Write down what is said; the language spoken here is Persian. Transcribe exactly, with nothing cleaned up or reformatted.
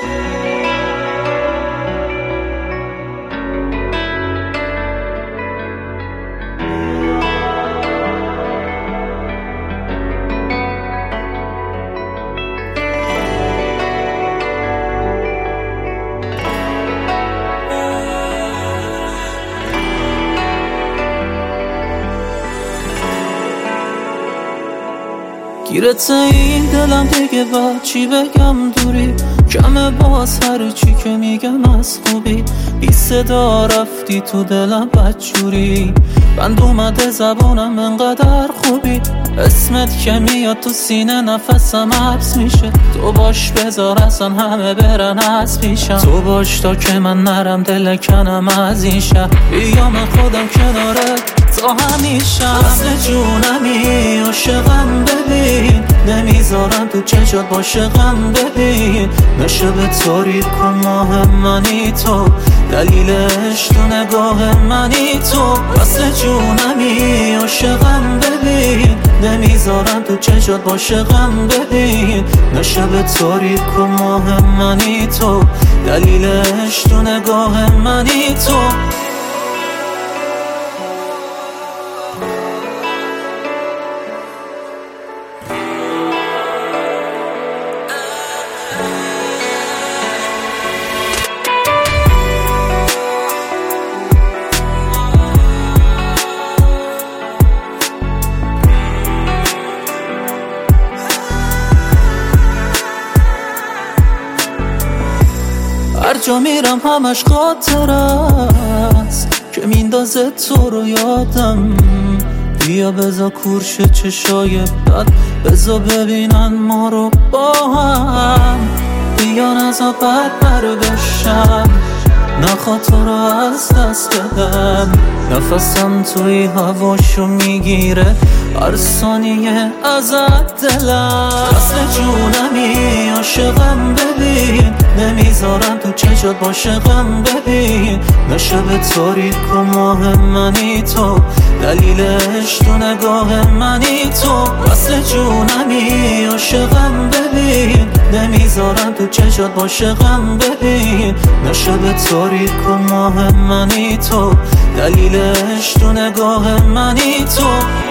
گیرت این دلم دیگه با چی بگم دوری کمه باز هر چی که میگم از خوبی بی صدا رفتی تو دلم بدجوری بند اومده زبانم انقدر خوبی اسمت که میاد تو سینه نفسم حبس میشه تو باش بذار اصلا همه برن از پیشم تو باش تا که من نرم دل کنم از این شهر بیام خودم کنارت تا همیشه وصل جونمی عاشقم ببین نمیذارم تو چشات باشقم ببین نشه به تاریک کن ماه منی تو دلیلش تو نگاه منی تو وصل جونمی عاشقم ببین نمیذارم تو چشات باشقم ببین نشه به تاریک کن ماه منی تو دلیلش تو نگاه منی تو هر جا میرم همش خاطر است که میندازه تو رو یادم بیا بزا کورش چشای بد بزا ببینن ما رو با هم بیا نزا بد بر بشم نخواد تو رو از دست بدم نفسم توی هواشو میگیره هر ثانیه ازت دلم وصل جونمی عاشقم ببین نمیذارم تو چشات باشقم ببین نشه به تاریک و ماه منی تو دلیلش تو نگاه منی تو وصل جونمی عاشقم ببین نمیذارم تو چشات باشقم ببین نشه به تاریک و ماه منی تو دلیلش تو نگاه منی تو